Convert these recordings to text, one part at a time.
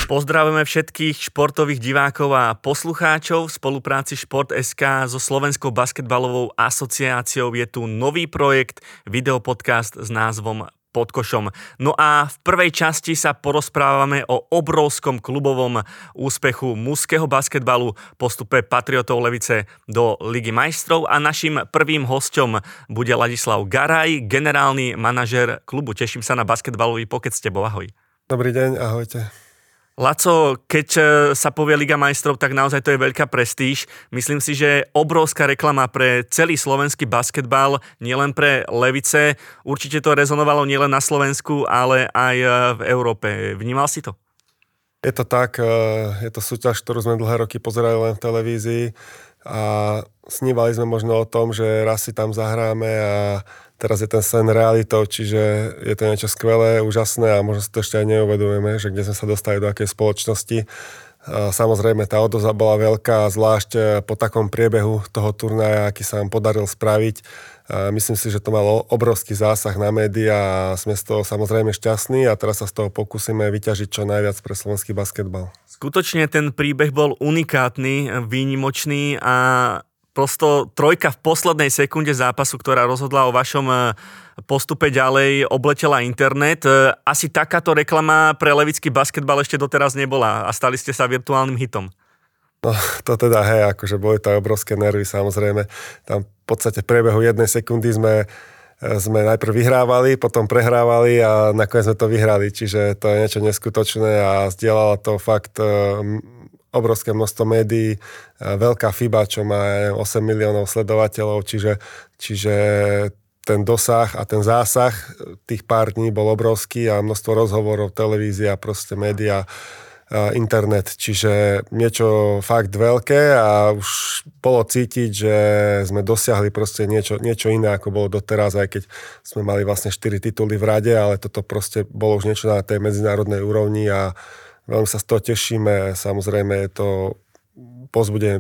Pozdravujeme všetkých športových divákov a poslucháčov. V spolupráci Šport.sk so Slovenskou basketbalovou asociáciou je tu nový projekt, videopodcast s názvom Pod košom. No a v prvej časti sa porozprávame o obrovskom klubovom úspechu mužského basketbalu, postupe Patriotov Levice do Ligy majstrov a naším prvým hosťom bude Ladislav Garaj, generálny manažér klubu. Teším sa na basketbalový pokec s tebou. Ahoj. Dobrý deň, ahojte. Laco, keď sa povie Liga majstrov, tak naozaj to je veľká prestíž. Myslím si, že obrovská reklama pre celý slovenský basketbal, nielen pre Levice. Určite to rezonovalo nielen na Slovensku, ale aj v Európe. Vnímal si to? Je to tak, je to súťaž, ktorú sme dlhé roky pozerali len v televízii a snívali sme možno o tom, že raz si tam zahráme a teraz je ten sen realitou, čiže je to niečo skvelé, úžasné a možno si to ešte aj neuvedomujeme, že kde sme sa dostali do akej spoločnosti. Samozrejme, tá odozva bola veľká, zvlášť po takom priebehu toho turnaja, aký sa nám podaril spraviť. Myslím si, že to malo obrovský zásah na médiá a sme z toho samozrejme šťastní a teraz sa z toho pokúsime vyťažiť čo najviac pre slovenský basketbal. Skutočne ten príbeh bol unikátny, výnimočný a prosto trojka v poslednej sekunde zápasu, ktorá rozhodla o vašom postupe ďalej, obletela internet. Asi takáto reklama pre levický basketbal ešte doteraz nebola a stali ste sa virtuálnym hitom. No to teda akože boli to obrovské nervy samozrejme. Tam v podstate v priebehu jednej sekundy sme najprv vyhrávali, potom prehrávali a nakoniec sme to vyhrali. Čiže to je niečo neskutočné a zdieľala to fakt obrovské množstvo médií, veľká FIBA, čo má 8 miliónov sledovateľov, čiže ten dosah a ten zásah tých pár dní bol obrovský a množstvo rozhovorov, televízia, proste médiá, internet, čiže niečo fakt veľké a už bolo cítiť, že sme dosiahli proste niečo iné, ako bolo doteraz, aj keď sme mali vlastne 4 tituly v rade, ale toto proste bolo už niečo na tej medzinárodnej úrovni a veľmi sa z toho tešíme. Samozrejme je to povzbudenie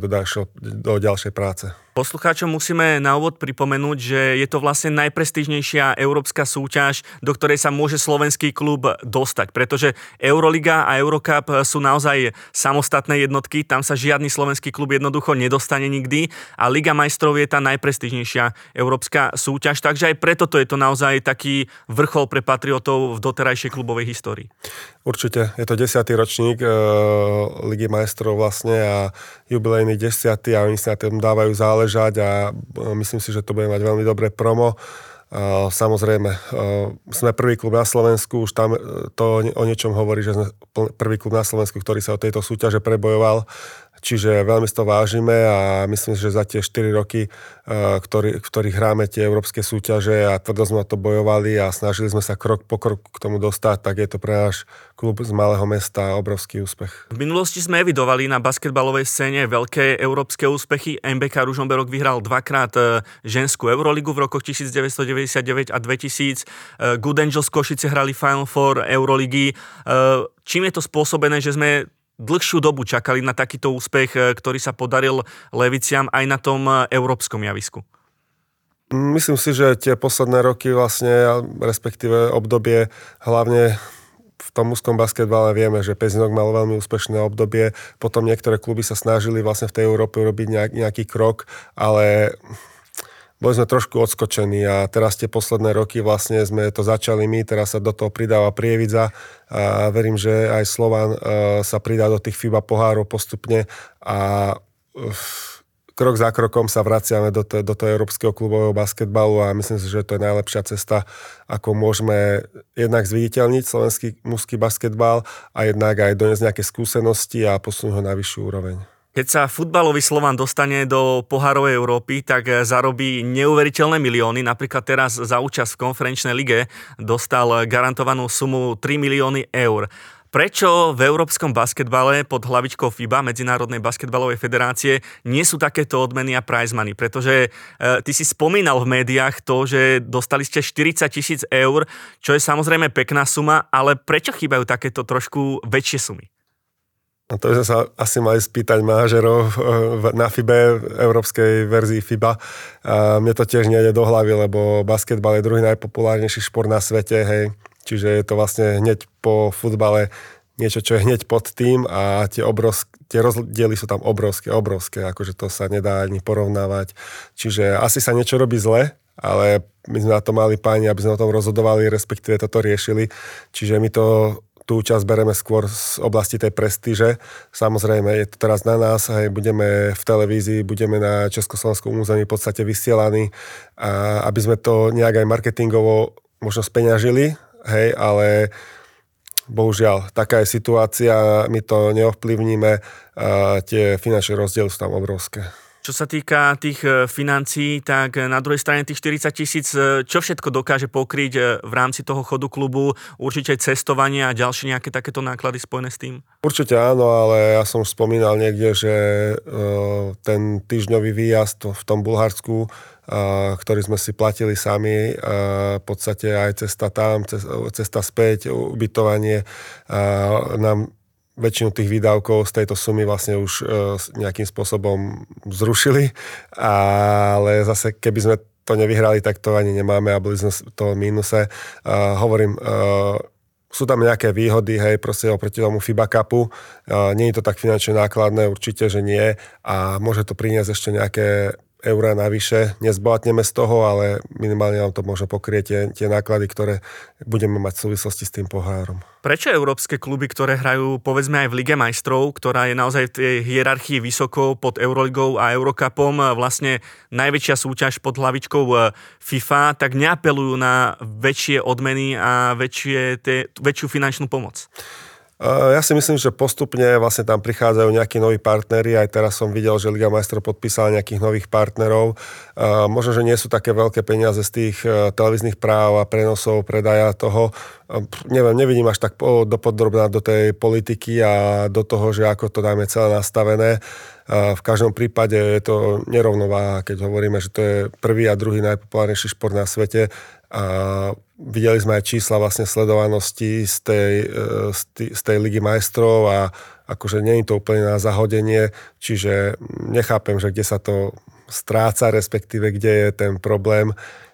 do ďalšej práce. Poslucháčom musíme na úvod pripomenúť, že je to vlastne najprestížnejšia európska súťaž, do ktorej sa môže slovenský klub dostať, pretože Euroliga a Eurocup sú naozaj samostatné jednotky, tam sa žiadny slovenský klub jednoducho nedostane nikdy a Liga majstrov je tá najprestížnejšia európska súťaž, takže aj preto to je to naozaj taký vrchol pre Patriotov v doterajšej klubovej histórii. Určite, je to 10. ročník Ligy majstrov vlastne a jubilejný 10. a oni sa na tom dávajú záležať a myslím si, že to bude mať veľmi dobré promo. Samozrejme, sme prvý klub na Slovensku, už tam to o niečom hovorí, že sme prvý klub na Slovensku, ktorý sa o tejto súťaže prebojoval. Čiže veľmi si to vážime a myslím, že za tie 4 roky, v ktorých hráme tie európske súťaže a tvrdo sme to bojovali a snažili sme sa krok po kroku k tomu dostať, tak je to pre náš klub z malého mesta obrovský úspech. V minulosti sme evidovali na basketbalovej scéne veľké európske úspechy. MBK Ružomberok vyhral dvakrát ženskú Euroligu v rokoch 1999 a 2000. Good Angels Košice hrali Final Four Euroligy. Čím je to spôsobené, že sme dlhšiu dobu čakali na takýto úspech, ktorý sa podaril Leviciam aj na tom európskom javisku? Myslím si, že tie posledné roky vlastne, respektíve obdobie, hlavne v tom mužskom basketbale vieme, že Pezinok mal veľmi úspešné obdobie, potom niektoré kluby sa snažili vlastne v tej Európe urobiť nejaký krok, ale boli sme trošku odskočení a teraz tie posledné roky vlastne sme to začali my, teraz sa do toho pridáva Prievidza a verím, že aj Slovan sa pridá do tých FIBA pohárov postupne a krok za krokom sa vraciame do toho európskeho klubového basketbalu a myslím si, že to je najlepšia cesta, ako môžeme jednak zviditeľniť slovenský mužský basketbal a jednak aj doniesť nejaké skúsenosti a posunúť ho na vyššiu úroveň. Keď sa futbalový Slovan dostane do pohárovej Európy, tak zarobí neuveriteľné milióny. Napríklad teraz za účasť v konferenčnej lige dostal garantovanú sumu 3 milióny eur. Prečo v európskom basketbale pod hlavičkou FIBA, Medzinárodnej basketbalovej federácie, nie sú takéto odmeny a prize money? Pretože ty si spomínal v médiách to, že dostali ste 40 000 eur, čo je samozrejme pekná suma, ale prečo chýbajú takéto trošku väčšie sumy? No to by sme sa asi mali spýtať manažerov na FIBE, európskej verzii FIBA. A mne to tiež nejde do hlavy, lebo basketbal je druhý najpopulárnejší šport na svete, hej. Čiže je to vlastne hneď po futbale niečo, čo je hneď pod tým a tie rozdiely sú tam obrovské, akože to sa nedá ani porovnávať. Čiže asi sa niečo robí zle, ale my sme na to mali páni, aby sme o tom rozhodovali, respektíve toto riešili. Čiže my tú časť bereme skôr z oblasti tej prestíže. Samozrejme, je to teraz na nás, hej, budeme v televízii, budeme na Československom území v podstate vysielaní, aby sme to nejak aj marketingovo možno speňažili, hej, ale bohužiaľ, taká je situácia, my to neovplyvníme, tie finančné rozdiely sú tam obrovské. Čo sa týka tých financií, tak na druhej strane tých 40 000, čo všetko dokáže pokryť v rámci toho chodu klubu? Určite cestovanie a ďalšie nejaké takéto náklady spojené s tým? Určite áno, ale ja som už spomínal niekde, že ten týždňový výjazd v tom Bulharsku, ktorý sme si platili sami, v podstate aj cesta tam, cesta späť, ubytovanie, nám väčšinu tých výdavkov z tejto sumy vlastne už nejakým spôsobom zrušili, ale zase keby sme to nevyhrali, tak to ani nemáme a boli sme v tom mínuse. Hovorím, sú tam nejaké výhody, hej, proste oproti tomu FIBA Cupu. Nie je to tak finančne nákladné, určite, že nie a môže to priniesť ešte nejaké eurá navyše. Nezbohatneme z toho, ale minimálne nám to môže pokrieť tie náklady, ktoré budeme mať v súvislosti s tým pohárom. Prečo európske kluby, ktoré hrajú povedzme aj v Lige majstrov, ktorá je naozaj v tej hierarchii vysoko pod Euroligou a Eurocupom, vlastne najväčšia súťaž pod hlavičkou FIFA, tak neapelujú na väčšie odmeny a väčšiu finančnú pomoc? Ja si myslím, že postupne vlastne tam prichádzajú nejakí noví partneri. Aj teraz som videl, že Liga majstrov podpísala nejakých nových partnerov. Možno, že nie sú také veľké peniaze z tých televíznych práv a prenosov, predaja toho. Nevidím až tak dopodrobná do tej politiky a do toho, že ako to dáme celé nastavené. V každom prípade je to nerovnováha, keď hovoríme, že to je prvý a druhý najpopulárnejší šport na svete. A videli sme aj čísla vlastne sledovanosti z tej Ligy majstrov a akože nie je to úplne na zahodenie, čiže nechápem, že kde sa to stráca, respektíve kde je ten problém.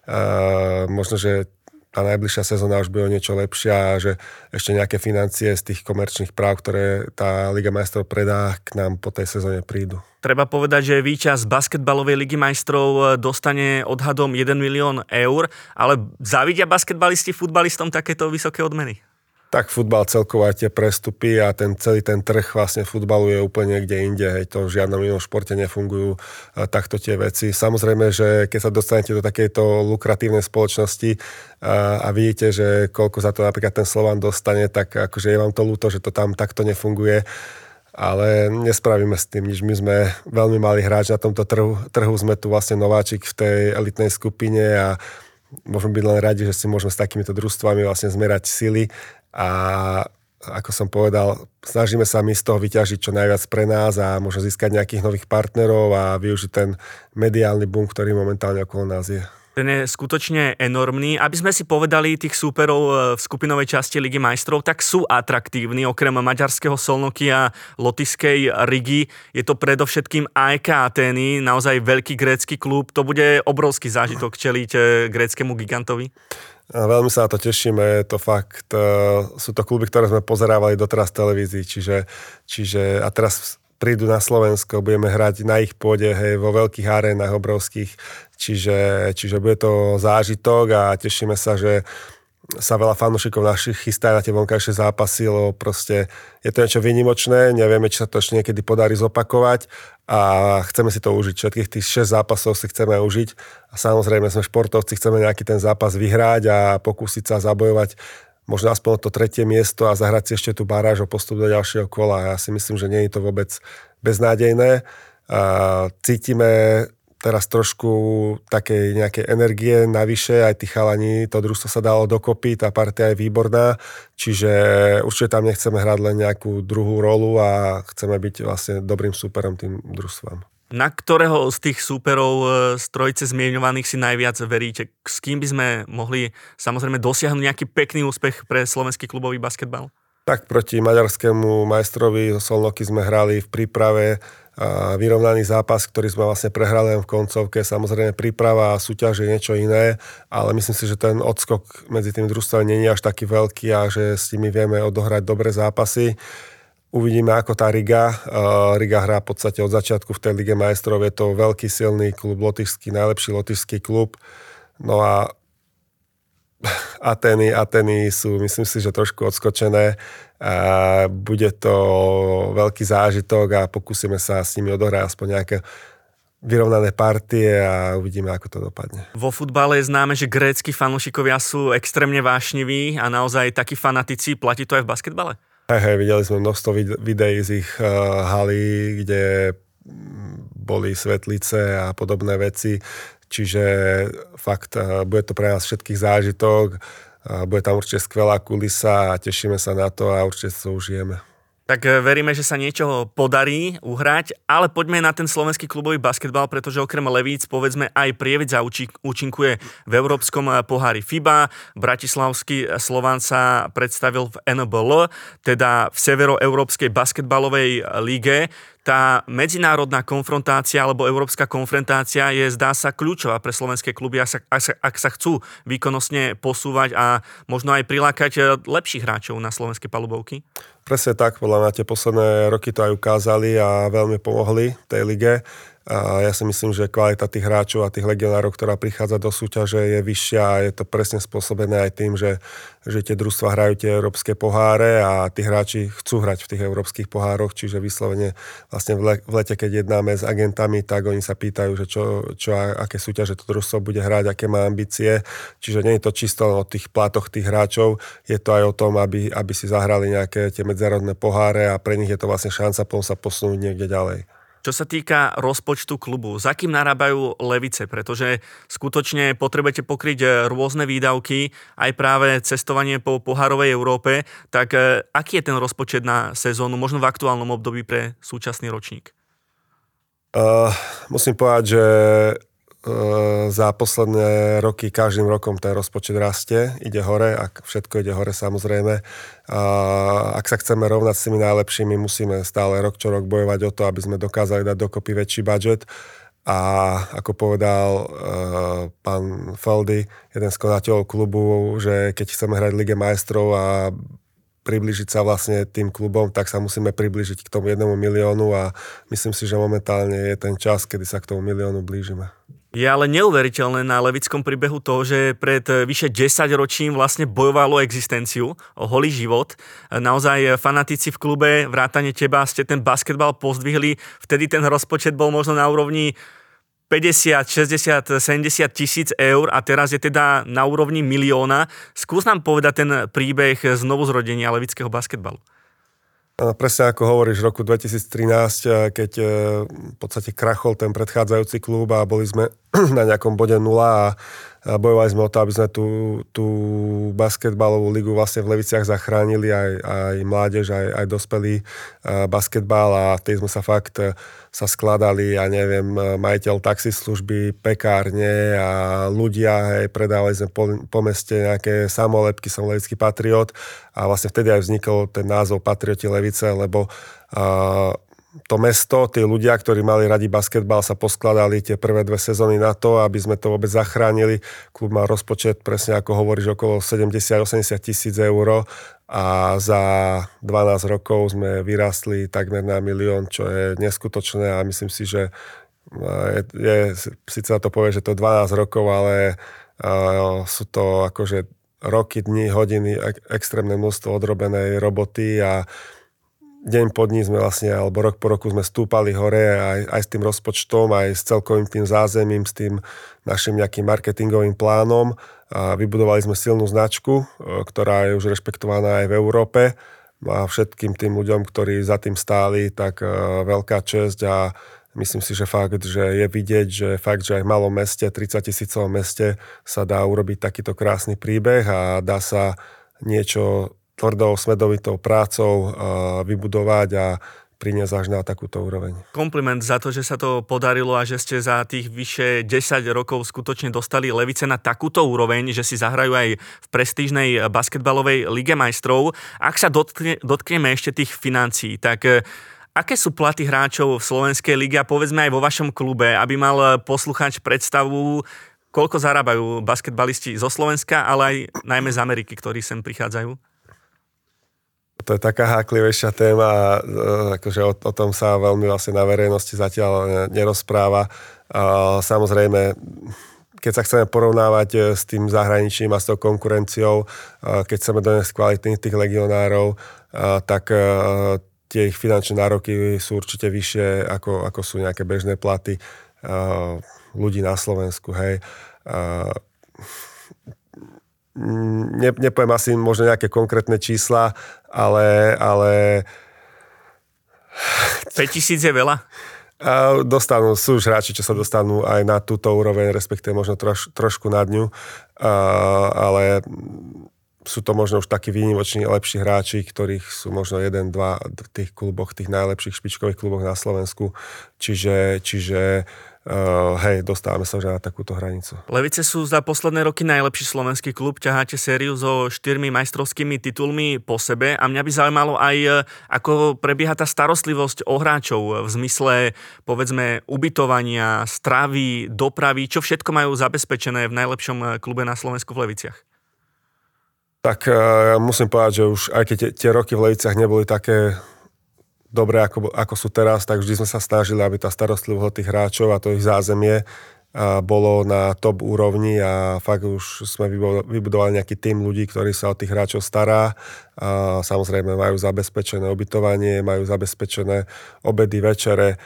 Možno, že tá najbližšia sezóna už bude o niečo lepšia a že ešte nejaké financie z tých komerčných práv, ktoré tá Liga majstrov predá, k nám po tej sezóne prídu. Treba povedať, že víťaz basketbalovej Ligy majstrov dostane odhadom 1 milión eur, ale závidia basketbalisti futbalistom takéto vysoké odmeny? Tak futbal celkovo aj tie prestupy a celý ten trh vlastne futbalu je úplne niekde inde. Hej, to v žiadnom inom športe nefungujú takto tie veci. Samozrejme, že keď sa dostanete do takejto lukratívnej spoločnosti a vidíte, že koľko za to napríklad ten Slovan dostane, tak akože je vám to ľúto, že to tam takto nefunguje. Ale nespravíme s tým nič. My sme veľmi malý hráč na tomto trhu. Sme tu vlastne nováčik v tej elitnej skupine a môžeme byť len radi, že si môžeme s takýmito družstvami vlastne zmerať sily. A ako som povedal, snažíme sa my z toho vyťažiť čo najviac pre nás a možno získať nejakých nových partnerov a využiť ten mediálny boom, ktorý momentálne okolo nás je. Ten je skutočne enormný. Aby sme si povedali tých súperov v skupinovej časti Ligy majstrov, tak sú atraktívni. Okrem maďarského Solnoky a lotyšskej Rigi je to predovšetkým AEK Atény, naozaj veľký grécky klub. To bude obrovský zážitok čeliť gréckemu gigantovi. A veľmi sa na to tešíme, je to fakt. Sú to kluby, ktoré sme pozerávali doteraz v televízii, čiže a teraz prídu na Slovensko, budeme hrať na ich pôde, hej, vo veľkých arénach obrovských, čiže bude to zážitok a tešíme sa, že sa veľa fanúšikov našich chystá na tie vonkajšie zápasy, lebo proste je to niečo výnimočné, nevieme, či sa to ešte niekedy podarí zopakovať a chceme si to užiť. Všetkých tých 6 zápasov si chceme užiť a samozrejme sme športovci, chceme nejaký ten zápas vyhrať a pokúsiť sa zabojovať možno aspoň to 3. miesto a zahrať si ešte tú baráž o postup do ďalšieho kola. Ja si myslím, že nie je to vôbec beznádejné. Cítime teraz trošku takej nejakej energie navyše, aj tí chalani, to družstvo sa dalo dokopy, tá partia je výborná, čiže určite tam nechceme hrať len nejakú druhú rolu a chceme byť vlastne dobrým súperom tým družstvám. Na ktorého z tých súperov z trojice zmieňovaných si najviac veríte? S kým by sme mohli samozrejme dosiahnuť nejaký pekný úspech pre slovenský klubový basketbal? Tak proti maďarskému majstrovi zo Solnoky sme hrali v príprave vyrovnaný zápas, ktorý sme vlastne prehrali len v koncovke. Samozrejme príprava a súťaž je niečo iné, ale myslím si, že ten odskok medzi tými družstvami nie je až taký veľký a že s nimi vieme odohrať dobré zápasy. Uvidíme, ako tá Riga. Riga hrá v podstate od začiatku v tej Lige majstrov. Je to veľký, silný klub, lotyšský, najlepší lotyšský klub. No a Ateny sú, myslím si, že trošku odskočené. Bude to veľký zážitok a pokúsime sa s nimi odohrať aspoň nejaké vyrovnané partie a uvidíme, ako to dopadne. Vo futbale je známe, že grécki fanúšikovia sú extrémne vášniví a naozaj takí fanatici. Platí to aj v basketbale? Hej, videli sme množstvo videí z ich halí, kde boli svetlice a podobné veci. Čiže fakt, bude to pre nás všetkých zážitok, bude tam určite skvelá kulisa a tešíme sa na to a určite sa užijeme. Tak veríme, že sa niečo podarí uhrať, ale poďme na ten slovenský klubový basketbal, pretože okrem Levíc, povedzme, aj Prievidza účinkuje v Európskom pohári FIBA. Bratislavský Slovan sa predstavil v NBL, teda v Severoeurópskej basketbalovej líge. Tá medzinárodná konfrontácia alebo európska konfrontácia je, zdá sa, kľúčová pre slovenské kluby, ak sa chcú výkonnostne posúvať a možno aj prilákať lepších hráčov na slovenské palubovky? Presne tak, podľa mňa tie posledné roky to aj ukázali a veľmi pomohli tej lige. A ja si myslím, že kvalita tých hráčov a tých legionárov, ktorá prichádza do súťaže, je vyššia a je to presne spôsobené aj tým, že tie družstva hrajú tie európske poháre a tí hráči chcú hrať v tých európskych pohároch, čiže vyslovene vlastne v lete, keď jednáme s agentami, tak oni sa pýtajú, že aké súťaže to družstvo bude hrať, aké má ambície. Čiže nie je to čisto len o tých plátoch tých hráčov, je to aj o tom, aby si zahrali nejaké tie medzinárodné poháre a pre nich je to vlastne šanca potom sa posunúť niekde ďalej. Čo sa týka rozpočtu klubu, za kým narábajú Levice? Pretože skutočne potrebujete pokryť rôzne výdavky, aj práve cestovanie po pohárovej Európe. Tak aký je ten rozpočet na sezónu, možno v aktuálnom období pre súčasný ročník? Musím povedať, že za posledné roky každým rokom ten rozpočet rastie, ide hore, ak všetko ide hore samozrejme. Ak sa chceme rovnať s tými najlepšími, musíme stále rok čo rok bojovať o to, aby sme dokázali dať dokopy väčší budget. A ako povedal pán Feldy, jeden z konateľov klubu, že keď chceme hrať Lige majstrov a priblížiť sa vlastne tým klubom, tak sa musíme priblížiť k tomu 1 miliónu a myslím si, že momentálne je ten čas, kedy sa k tomu miliónu blížime. Je ale neuveriteľné na levickom príbehu to, že pred vyše 10 ročím vlastne bojovalo existenciu, o holý život. Naozaj fanatici v klube, vrátane teba, ste ten basketbal pozdvihli. Vtedy ten rozpočet bol možno na úrovni 50, 60, 70 tisíc eur a teraz je teda na úrovni milióna. Skús nám povedať ten príbeh znovuzrodenia levického basketbalu. Presne ako hovoríš, v roku 2013, keď v podstate krachol ten predchádzajúci klub a boli sme na nejakom bode 0 a bojovali sme o to, aby sme tú basketbalovú ligu vlastne v Leviciach zachránili, aj mládež, aj dospelý basketbal a tej sme sa fakt sa skladali, ja neviem, majiteľ taxislužby, pekárne a ľudia, hej, predávali sme po meste nejaké samolepky, som levický patriot a vlastne vtedy aj vznikol ten názov Patrioti Levice, lebo to mesto, tí ľudia, ktorí mali radi basketbal, sa poskladali tie prvé 2 sezóny na to, aby sme to vôbec zachránili. Klub mal rozpočet, presne ako hovoríš, okolo 70-80 tisíc eur a za 12 rokov sme vyrastli takmer na 1 milión, čo je neskutočné a myslím si, že síce sa to povie, že to je 12 rokov, ale sú to akože roky, dni, hodiny, extrémne množstvo odrobenej roboty a deň po dní sme vlastne, alebo rok po roku sme stúpali hore aj s tým rozpočtom, aj s celkovým tým zázemím, s tým našim nejakým marketingovým plánom. A vybudovali sme silnú značku, ktorá je už rešpektovaná aj v Európe. A všetkým tým ľuďom, ktorí za tým stáli, tak veľká česť a myslím si, že fakt, že je vidieť, že fakt, že aj v malom meste, 30 000 meste sa dá urobiť takýto krásny príbeh a dá sa niečo tvrdou, smedovitou prácou vybudovať a priniesť až na takúto úroveň. Kompliment za to, že sa to podarilo a že ste za tých vyše 10 rokov skutočne dostali Levice na takúto úroveň, že si zahrajú aj v prestížnej basketbalovej Lige majstrov. Ak sa dotkneme ešte tých financií, tak Aké sú platy hráčov v slovenskej lige a povedzme aj vo vašom klube, aby mal poslucháč predstavu, koľko zarábajú basketbalisti zo Slovenska, ale aj najmä z Ameriky, ktorí sem prichádzajú? To je taká háklivejšia téma, akože o tom sa veľmi vlastne na verejnosti zatiaľ nerozpráva. Samozrejme, keď sa chceme porovnávať s tým zahraničím a s tou konkurenciou, keď chceme doniesť kvalitných tých legionárov, tak tie ich finančné nároky sú určite vyššie, ako sú nejaké bežné platy ľudí na Slovensku. Hej. Nepoviem asi možno nejaké konkrétne čísla, ale 5 000 je veľa? Sú už hráči, čo sa dostanú aj na túto úroveň, respektíve možno trošku nad ňu, ale sú to možno už takí výnimoční lepší hráči, ktorých sú možno 1-2 v tých kluboch, tých najlepších špičkových kluboch na Slovensku. Čiže dostávame sa už na takúto hranicu. Levice sú za posledné roky najlepší slovenský klub, ťaháte sériu so 4 majstrovskými titulmi po sebe a mňa by zaujímalo aj, ako prebieha tá starostlivosť o hráčov v zmysle, povedzme, ubytovania, stravy, dopravy, čo všetko majú zabezpečené v najlepšom klube na Slovensku v Leviciach. Tak musím povedať, že už aj keď tie roky v Leviciach neboli také dobré, ako sú teraz, tak vždy sme sa snažili, aby tá starostlivosť tých hráčov a to ich zázemie bolo na top úrovni a fakt už sme vybudovali nejaký tím ľudí, ktorí sa o tých hráčov stará. A samozrejme majú zabezpečené ubytovanie, majú zabezpečené obedy, večere.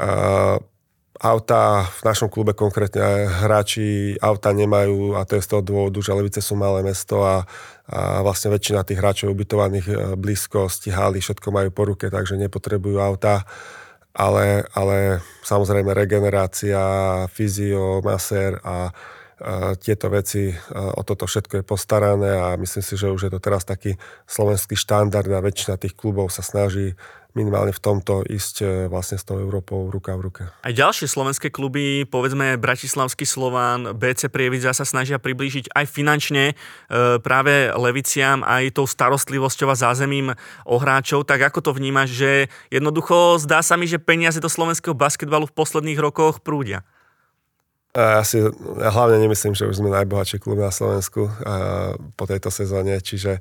Auta v našom klube konkrétne hráči auta nemajú a to je z toho dôvodu, že Levice sú malé mesto a vlastne väčšina tých hráčov ubytovaných blízko stíhali, všetko majú po ruke, takže nepotrebujú auta, ale samozrejme regenerácia, fyzio, masér a tieto veci, o toto všetko je postarané a myslím si, že už je to teraz taký slovenský štandard a väčšina tých klubov sa snaží minimálne v tomto ísť vlastne s tou Európou ruka v ruke. Aj ďalšie slovenské kluby, povedzme Bratislavský Slován, BC Prievidza sa snažia priblížiť aj finančne práve Leviciam aj tou starostlivosťou a zázemím o hráčov. Tak ako to vnímaš, že jednoducho zdá sa mi, že peniaze do slovenského basketbalu v posledných rokoch prúdia? Ja hlavne nemyslím, že už sme najbohatší klub na Slovensku po tejto sezóne, čiže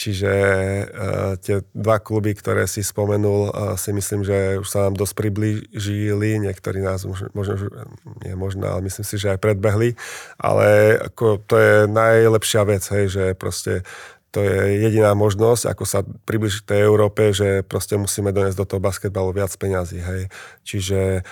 tie dva kluby, ktoré si spomenul, si myslím, že už sa nám dosť priblížili, niektorí nás možno, ale myslím si, že aj predbehli, ale ako, to je najlepšia vec, hej, že proste to je jediná možnosť, ako sa priblížiť tej Európe, že proste musíme doniesť do toho basketbalu viac peňazí, hej, čiže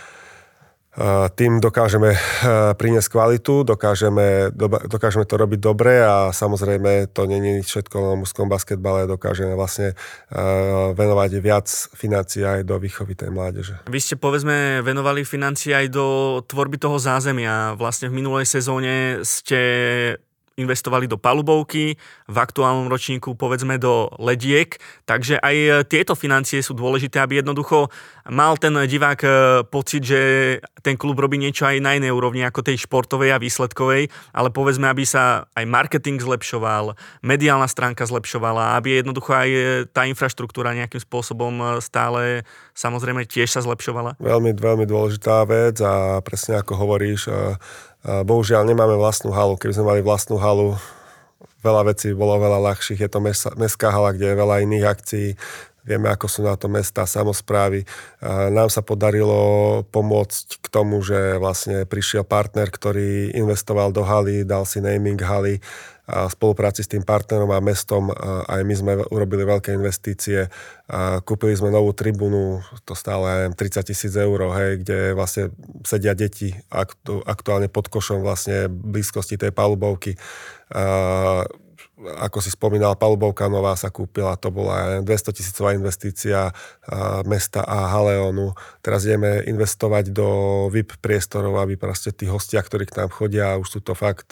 tým dokážeme priniesť kvalitu, dokážeme to robiť dobre a samozrejme to nie je všetko na mužskom basketbale, dokážeme vlastne venovať viac financií aj do výchovy tej mládeže. Vy ste povedzme venovali financie aj do tvorby toho zázemia. Vlastne v minulej sezóne ste investovali do palubovky, v aktuálnom ročníku povedzme do lediek, takže aj tieto financie sú dôležité, aby jednoducho mal ten divák pocit, že ten klub robí niečo aj na inej úrovni ako tej športovej a výsledkovej, ale povedzme, aby sa aj marketing zlepšoval, mediálna stránka zlepšovala, aby jednoducho aj tá infraštruktúra nejakým spôsobom stále samozrejme tiež sa zlepšovala. Veľmi, veľmi dôležitá vec a presne ako hovoríš, bohužiaľ nemáme vlastnú halu. Keby sme mali vlastnú halu, veľa vecí bolo veľa ľahších. Je to mestská hala, kde je veľa iných akcií. Vieme, ako sú na to mestá, samosprávy. Nám sa podarilo pomôcť k tomu, že vlastne prišiel partner, ktorý investoval do haly, dal si naming haly. A v spolupráci s tým partnerom a mestom aj my sme urobili veľké investície. Kúpili sme novú tribúnu, to stále 30 000 eur, hej, kde vlastne sedia deti aktuálne pod košom vlastne v blízkosti tej palubovky. Ako si spomínal, palubovka nová sa kúpila, to bola 200 000 investícia mesta a Haleonu. Teraz ideme investovať do VIP priestorov, aby proste tí hostia, ktorí k nám chodia, už sú to fakt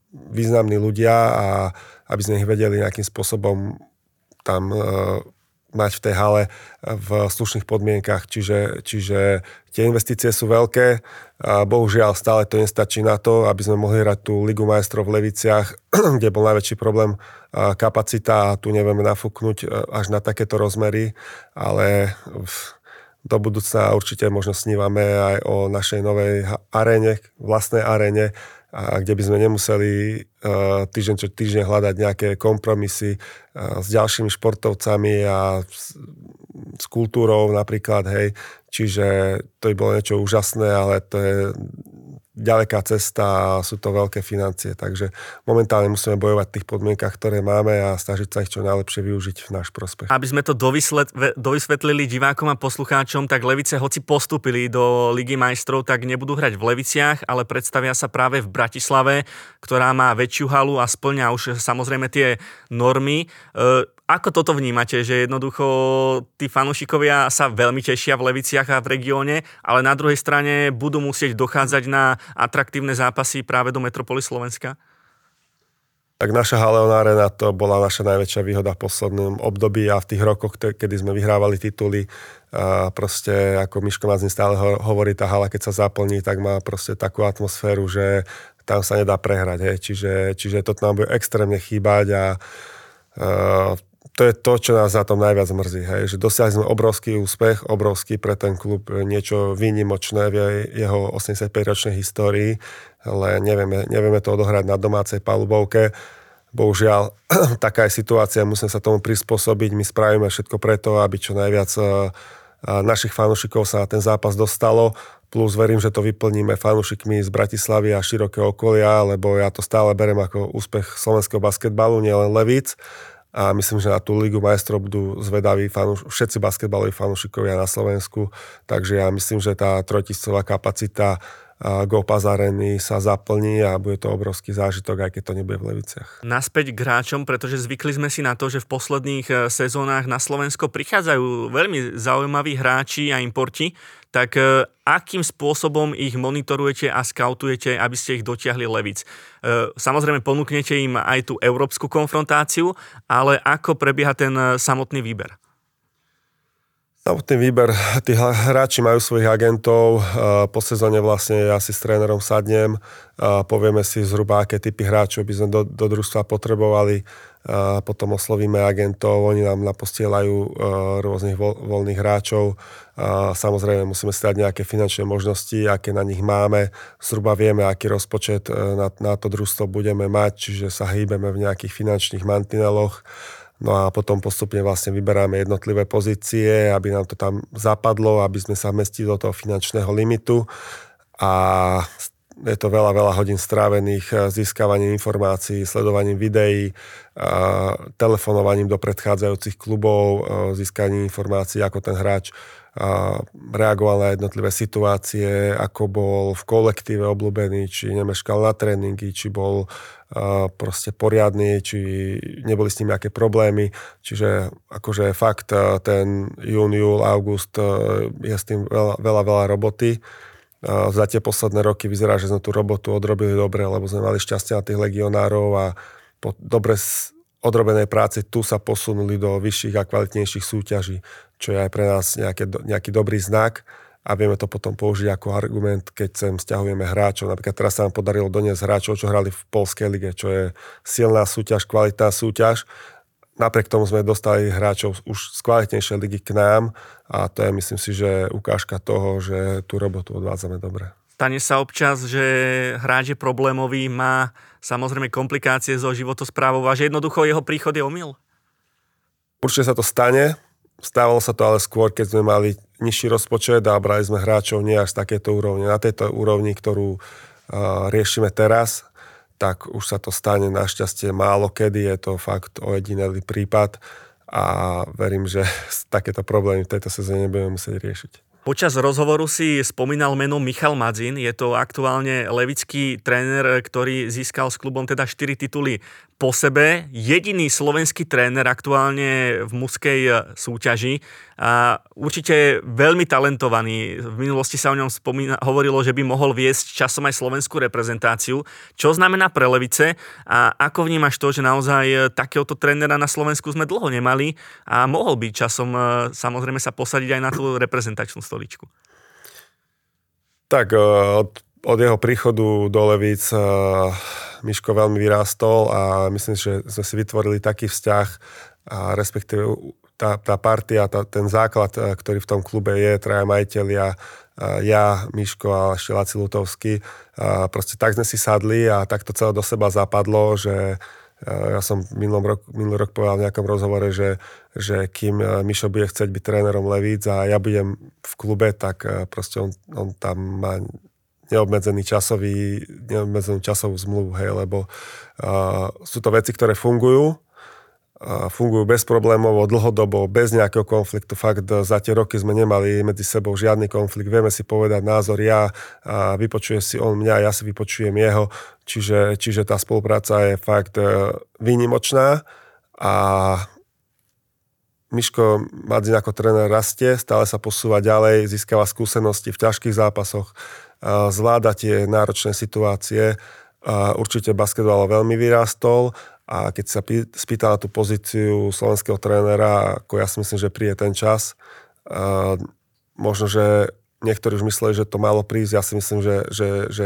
významní ľudia a aby sme ich vedeli nejakým spôsobom tam mať v tej hale v slušných podmienkach. Čiže tie investície sú veľké a bohužiaľ stále to nestačí na to, aby sme mohli hrať tú Ligu majstrov v Leviciach, kde bol najväčší problém kapacita a tu nevieme nafúknuť až na takéto rozmery, ale do budúcna určite možno snívame aj o našej novej aréne, vlastnej aréne, a kde by sme nemuseli týždeň čo týždeň hľadať nejaké kompromisy s ďalšími športovcami a s kultúrou napríklad, hej. Čiže to by bolo niečo úžasné, ale to je ďaleká cesta a sú to veľké financie, takže momentálne musíme bojovať v tých podmienkach, ktoré máme a snažiť sa ich čo najlepšie využiť v náš prospech. Aby sme to dovysvetlili divákom a poslucháčom, tak Levice, hoci postúpili do Ligy majstrov, tak nebudú hrať v Leviciach, ale predstavia sa práve v Bratislave, ktorá má väčšiu halu a spĺňa už samozrejme tie normy. Ako toto vnímate, že jednoducho tí fanúšikovia sa veľmi tešia v Leviciach a v regióne, ale na druhej strane budú musieť dochádzať na atraktívne zápasy práve do metropoly Slovenska? Tak naša Haleon Arena to bola naša najväčšia výhoda v poslednom období a v tých rokoch, kedy sme vyhrávali tituly. A proste, ako Miško Mazin stále hovorí, tá hala, keď sa zaplní, tak má proste takú atmosféru, že tam sa nedá prehrať. Hej. Čiže to nám bude extrémne chýbať a to je to, čo nás na tom najviac mrzí. Hej? Že dosiahli sme obrovský úspech, obrovský pre ten klub, niečo výnimočné v jeho 85-ročnej histórii, ale nevieme to odohrať na domácej palubovke. Bohužiaľ, taká je situácia, musíme sa tomu prispôsobiť. My spravíme všetko preto, aby čo najviac našich fanúšikov sa na ten zápas dostalo. Plus verím, že to vyplníme fanúšikmi z Bratislavy a širokého okolia, lebo ja to stále berem ako úspech slovenského basketbalu, nielen Levíc. A myslím, že na tú Ligu majstrov budú zvedaví všetci basketbaloví fanúšikovia na Slovensku. Takže ja myslím, že tá trojtisícová kapacita GoPass Areny sa zaplní a bude to obrovský zážitok, aj keď to nebude v Leviciach. Naspäť k hráčom, pretože zvykli sme si na to, že v posledných sezónach na Slovensko prichádzajú veľmi zaujímaví hráči a importi. Tak akým spôsobom ich monitorujete a skautujete, aby ste ich dotiahli Levic? Samozrejme ponúknete im aj tú európsku konfrontáciu, ale ako prebieha ten samotný výber? Samotný výber, tí hráči majú svojich agentov, po sezóne vlastne ja si s trénerom sadnem, povieme si zhruba, aké typy hráčov by sme do družstva potrebovali, potom oslovíme agentov, oni nám napostielajú rôznych voľných hráčov, samozrejme musíme si dať nejaké finančné možnosti, aké na nich máme, zhruba vieme, aký rozpočet na to družstvo budeme mať, čiže sa hýbeme v nejakých finančných mantineloch. No a potom postupne vlastne vyberáme jednotlivé pozície, aby nám to tam zapadlo, aby sme sa vmestili do toho finančného limitu. A je to veľa hodín strávených získavaním informácií, sledovaním videí, telefonovaním do predchádzajúcich klubov, získaním informácií, ako ten hráč reagoval na jednotlivé situácie, ako bol v kolektíve obľúbený, či nemeškal na tréningy, či bol proste poriadny, či neboli s ním nejaké problémy. Čiže akože fakt ten júl, august je s tým veľa roboty. Za tie posledné roky vyzerá, že sme tú robotu odrobili dobre, lebo sme mali šťastie na tých legionárov a po dobre odrobenej práci tu sa posunuli do vyšších a kvalitnejších súťaží, čo je aj pre nás nejaký dobrý znak a vieme to potom použiť ako argument, keď sem sťahujeme hráčov. Napríklad teraz sa nám podarilo doniesť hráčov, čo hrali v Poľskej lige, čo je silná súťaž, kvalitná súťaž. Napriek tomu sme dostali hráčov už z kvalitnejšej ligy k nám a to je, myslím si, že ukážka toho, že tú robotu odvádzame dobre. Stane sa občas, že hráč je problémový, má samozrejme komplikácie so životosprávou a že jednoducho jeho príchod je omyl? Určite sa to stane. Stávalo sa to ale skôr, keď sme mali nižší rozpočet a brali sme hráčov nie až z takéto úrovne. Na tejto úrovni, ktorú riešime teraz, tak už sa to stane našťastie málo kedy. Je to fakt ojedinelý prípad a verím, že takéto problémy v tejto sezóne nebudeme musieť riešiť. Počas rozhovoru si spomínal meno Michal Madzin, je to aktuálne levický tréner, ktorý získal s klubom teda 4 tituly po sebe jediný slovenský tréner aktuálne v mužskej súťaži. A určite veľmi talentovaný. V minulosti sa o ňom hovorilo, že by mohol viesť časom aj slovenskú reprezentáciu. Čo znamená pre Levice a ako vnímaš to, že naozaj takéhoto trénera na Slovensku sme dlho nemali a mohol by časom samozrejme sa posadiť aj na tú reprezentačnú stoličku? Tak od jeho príchodu do Levíc Miško veľmi vyrástol a myslím, že sme si vytvorili taký vzťah a respektíve tá partia, ten základ, ktorý v tom klube je, traja majitelia, ja, Miško a ešte Laci Lutovský. Proste tak sme si sadli a tak to celé do seba zapadlo, že ja som minulý rok povedal v nejakom rozhovore, že kým Mišo bude chcieť byť trénerom Levíc a ja budem v klube, tak proste on tam má neobmedzenú časovú zmluvu, hej, lebo sú to veci, ktoré fungujú bezproblémovo, dlhodobo, bez nejakého konfliktu. Fakt, za tie roky sme nemali medzi sebou žiadny konflikt. Vieme si povedať názor vypočuje si on mňa, ja si vypočujem jeho. Čiže tá spolupráca je fakt výnimočná a Miško Madzin ako tréner rastie, stále sa posúva ďalej, získava skúsenosti v ťažkých zápasoch, zvláda tie náročné situácie. Určite basketbal veľmi vyrástol a keď sa spýta na tú pozíciu slovenského trénera, ako ja si myslím, že príde ten čas, možno, že niektorí už mysleli, že to malo prísť, ja si myslím, že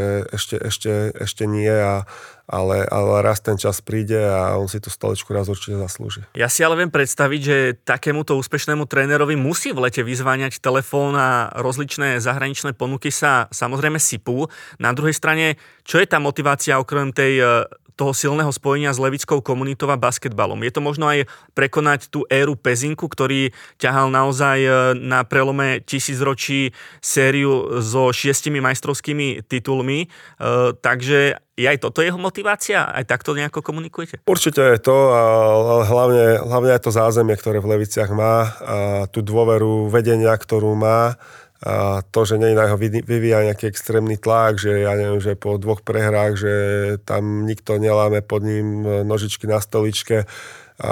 ešte nie, ale raz ten čas príde a on si tú stoličku raz určite zaslúži. Ja si ale viem predstaviť, že takémuto úspešnému trénerovi musí v lete vyzváňať telefón a rozličné zahraničné ponuky sa samozrejme sypú. Na druhej strane, čo je tá motivácia okrem toho silného spojenia s levickou komunitou a basketbalom? Je to možno aj prekonať tú éru Pezinku, ktorý ťahal naozaj na prelome 1000 ročí sériu so 6 majstrovskými titulmi, takže je aj toto jeho motivácia? Aj takto nejako komunikujete? Určite je to, ale hlavne aj to zázemie, ktoré v Leviciach má, a tú dôveru vedenia, ktorú má, a to, že nie na jeho vyvíja nejaký extrémny tlak, že ja neviem, že po 2 prehrách, že tam nikto neláme pod ním nožičky na stoličke. A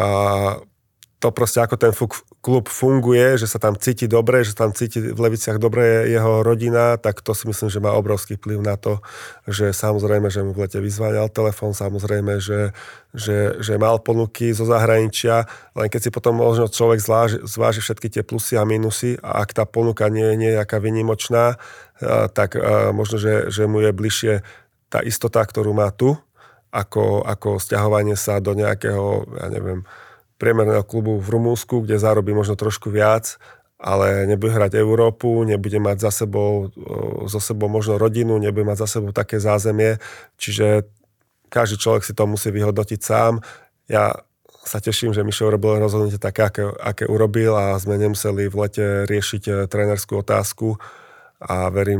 to proste ako ten klub funguje, že sa tam cíti dobre, že sa tam cíti v Leviciach dobre jeho rodina, tak to si myslím, že má obrovský vplyv na to, že samozrejme, že mu v lete vyzváňal telefón, samozrejme, že mal ponuky zo zahraničia, len keď si potom možno človek zváži všetky tie plusy a minusy a ak tá ponuka nie je nejaká výnimočná, tak možno, že mu je bližšie tá istota, ktorú má tu, ako sťahovanie sa do nejakého, ja neviem, priemerného klubu v Rumúnsku, kde zarobí možno trošku viac, ale nebude hrať Európu, nebude mať so sebou možno rodinu, nebude mať za sebou také zázemie, čiže každý človek si to musí vyhodnotiť sám. Ja sa teším, že Mišo urobil rozhodnutie také, aké urobil a sme nemuseli v lete riešiť trénerskú otázku a verím,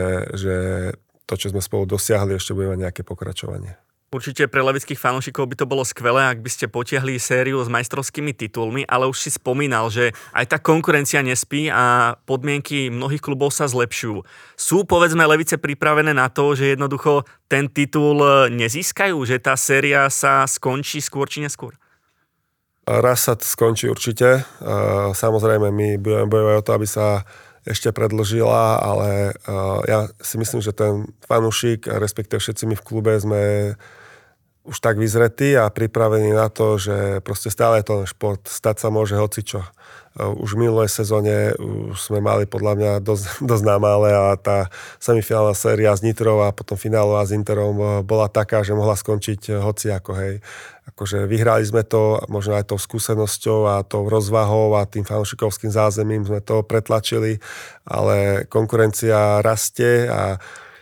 že to, čo sme spolu dosiahli, ešte bude mať nejaké pokračovanie. Určite pre levických fanúšikov by to bolo skvelé, ak by ste potiahli sériu s majstrovskými titulmi, ale už si spomínal, že aj tá konkurencia nespí a podmienky mnohých klubov sa zlepšujú. Sú, povedzme, Levice pripravené na to, že jednoducho ten titul nezískajú, že tá séria sa skončí skôr či neskôr? Raz sa skončí určite. Samozrejme, my budeme bojovať o to, aby sa ešte predĺžila, ale ja si myslím, že ten fanúšik, respektíve všetci my v klube sme už tak vyzretí a pripravení na to, že proste stále je to len šport. Stať sa môže hocičo. Už v minulej sezóne už sme mali podľa mňa dosť námále a tá semifinálna séria s Nitrou a potom finálová s Interom bola taká, že mohla skončiť hociako, hej. Akože vyhrali sme to, možno aj tou skúsenosťou a tou rozvahou a tým fanúšikovským zázemím sme to pretlačili, ale konkurencia rastie a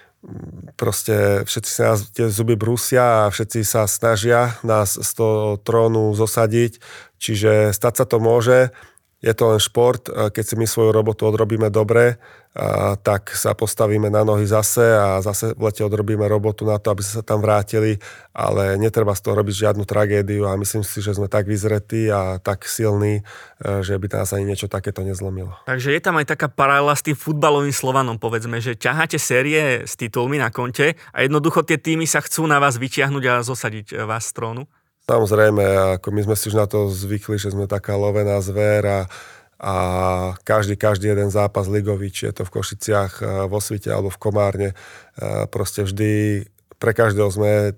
proste všetci sa nás tie zuby brúsia a všetci sa snažia nás z toho trónu zosadiť, čiže stať sa to môže. Je to len šport, keď si my svoju robotu odrobíme dobre, tak sa postavíme na nohy zase a zase v lete odrobíme robotu na to, aby sa tam vrátili, ale netreba z toho robiť žiadnu tragédiu a myslím si, že sme tak vyzretí a tak silní, že by nás ani niečo takéto nezlomilo. Takže je tam aj taká paralela s tým futbalovým Slovanom, povedzme, že ťaháte série s titulmi na konte a jednoducho tie týmy sa chcú na vás vytiahnuť a zosadiť vás z trónu? Samozrejme, ako my sme si už na to zvykli, že sme taká lovená zver a každý jeden zápas ligový, či je to v Košiciach, vo Svite alebo v Komárne, proste vždy pre každého sme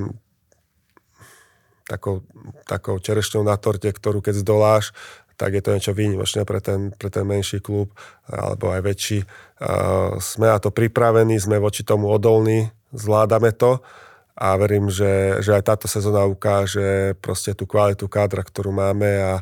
takou čerešňou na torte, ktorú keď zdoláš, tak je to niečo výnimočné pre ten menší klub alebo aj väčší. Sme na to pripravení, sme voči tomu odolní, zvládame to a verím, že aj táto sezóna ukáže proste tú kvalitu kádra, ktorú máme a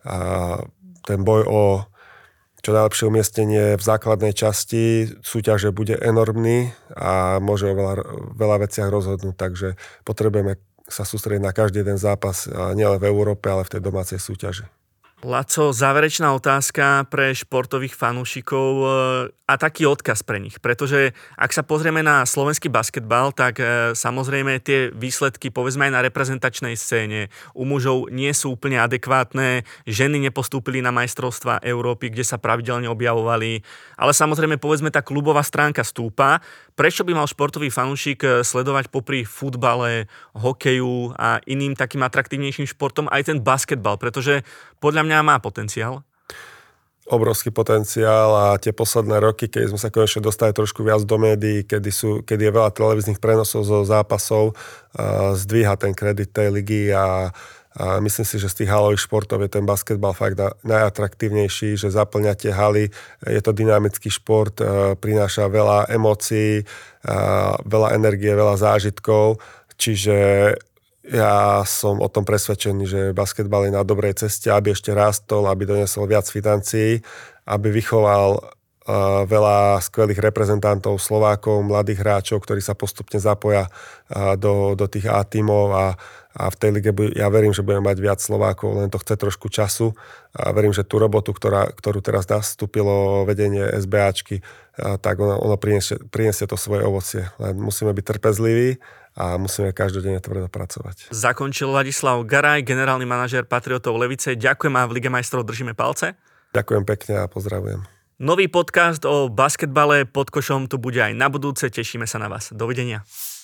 ten boj o čo najlepšie umiestnenie v základnej časti súťaže bude enormný a môže o veľa veciach rozhodnúť, takže potrebujeme sa sústrediť na každý jeden zápas nielen v Európe, ale v tej domácej súťaži. Laco, záverečná otázka pre športových fanúšikov a taký odkaz pre nich, pretože ak sa pozrieme na slovenský basketbal, tak samozrejme tie výsledky, povedzme aj na reprezentačnej scéne, u mužov nie sú úplne adekvátne, ženy nepostúpili na majstrovstvá Európy, kde sa pravidelne objavovali, ale samozrejme povedzme tá klubová stránka stúpa. Prečo by mal športový fanúšik sledovať popri futbale, hokeju a iným takým atraktívnejším športom aj ten basketbal, pretože podľa mňa má potenciál? Obrovský potenciál a tie posledné roky, keď sme sa konečne dostali trošku viac do médií, kedy je veľa televíznych prenosov zo zápasov, zdvíha ten kredit tej ligy a myslím si, že z tých halových športov je ten basketbal fakt najatraktívnejší, že zaplňa tie haly, je to dynamický šport, prináša veľa emócií, veľa energie, veľa zážitkov, čiže ja som o tom presvedčený, že basketbal je na dobrej ceste, aby ešte rástol, aby donesol viac financií, aby vychoval veľa skvelých reprezentantov Slovákov, mladých hráčov, ktorí sa postupne zapoja do tých A-tímov a v tej lige ja verím, že budeme mať viac Slovákov, len to chce trošku času a verím, že tú robotu, ktorú teraz nastúpilo vedenie SBAčky, tak ono prinesie to svoje ovocie. Len musíme byť trpezliví a musíme každodenne tvrdo pracovať. Zakončil Ladislav Garaj, generálny manažér Patriotov Levice. Ďakujem a v Lige majstrov držíme palce. Ďakujem pekne a pozdravujem. Nový podcast o basketbale pod košom tu bude aj na budúce. Tešíme sa na vás. Dovidenia.